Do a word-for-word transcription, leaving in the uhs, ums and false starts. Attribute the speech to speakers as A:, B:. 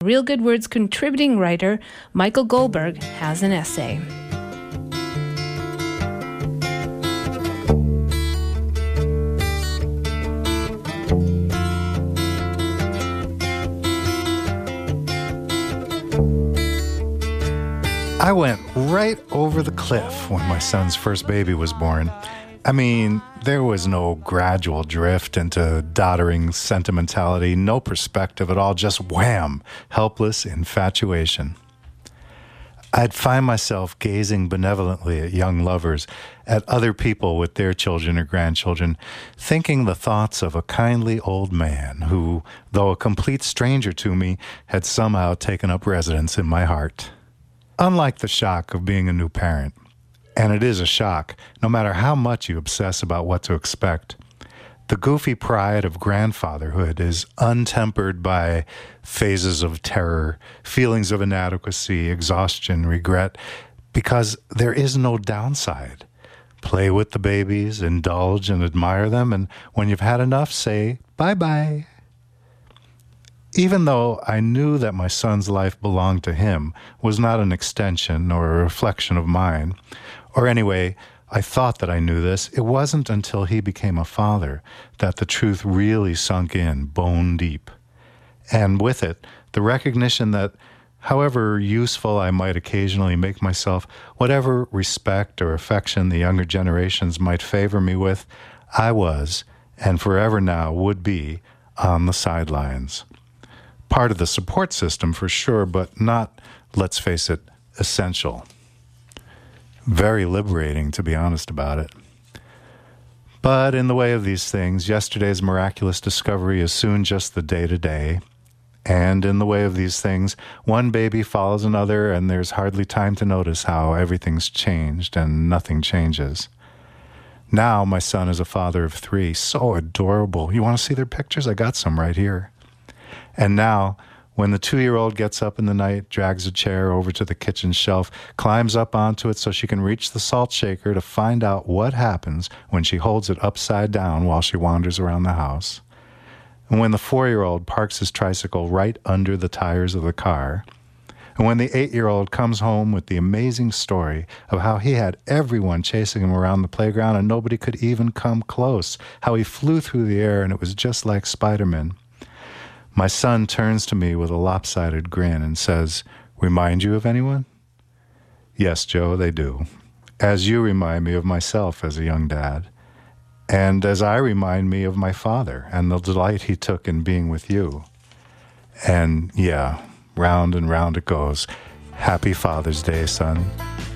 A: Real Good Words contributing writer Michael Goldberg has an essay.
B: I went right over the cliff when my son's first baby was born. I mean, there was no gradual drift into doddering sentimentality, no perspective at all, just wham, helpless infatuation. I'd find myself gazing benevolently at young lovers, at other people with their children or grandchildren, thinking the thoughts of a kindly old man who, though a complete stranger to me, had somehow taken up residence in my heart. Unlike the shock of being a new parent, and it is a shock, no matter how much you obsess about what to expect, the goofy pride of grandfatherhood is untempered by phases of terror, feelings of inadequacy, exhaustion, regret, because there is no downside. Play with the babies, indulge and admire them, and when you've had enough, say bye-bye. Even though I knew that my son's life belonged to him, was not an extension or a reflection of mine, or anyway, I thought that I knew this, it wasn't until he became a father that the truth really sunk in bone deep. And with it, the recognition that however useful I might occasionally make myself, whatever respect or affection the younger generations might favor me with, I was, and forever now would be, on the sidelines. Part of the support system for sure, but not, let's face it, essential. Very liberating, to be honest about it. But in the way of these things, yesterday's miraculous discovery is soon just the day-to-day. And in the way of these things, one baby follows another, and there's hardly time to notice how everything's changed and nothing changes. Now my son is a father of three, so adorable. You want to see their pictures? I got some right here. And now, when the two-year-old gets up in the night, drags a chair over to the kitchen shelf, climbs up onto it so she can reach the salt shaker to find out what happens when she holds it upside down while she wanders around the house. And when the four-year-old parks his tricycle right under the tires of the car. And when the eight-year-old comes home with the amazing story of how he had everyone chasing him around the playground and nobody could even come close, how he flew through the air and it was just like Spider-Man. My son turns to me with a lopsided grin and says, "Remind you of anyone?" Yes, Joe, they do. As you remind me of myself as a young dad. And as I remind me of my father and the delight he took in being with you. And yeah, round and round it goes. Happy Father's Day, son.